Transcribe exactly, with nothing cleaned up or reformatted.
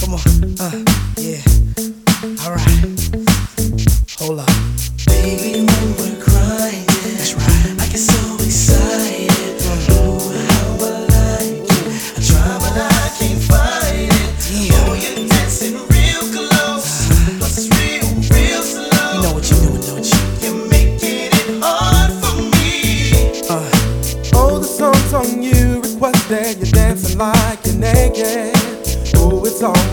Come on, uh, yeah. Alright, hold up. Baby, when we're crying, That's right. I get so excited. Ooh, how I like it. I try, but I can't fight it. Yeah. Oh, you're dancing real close. Plus it's real, real slow. You know what you're doing, don't you? You're making it hard for me. Uh, Oh, the song's on you. Requested, you're dancing like you're naked. Oh, it's all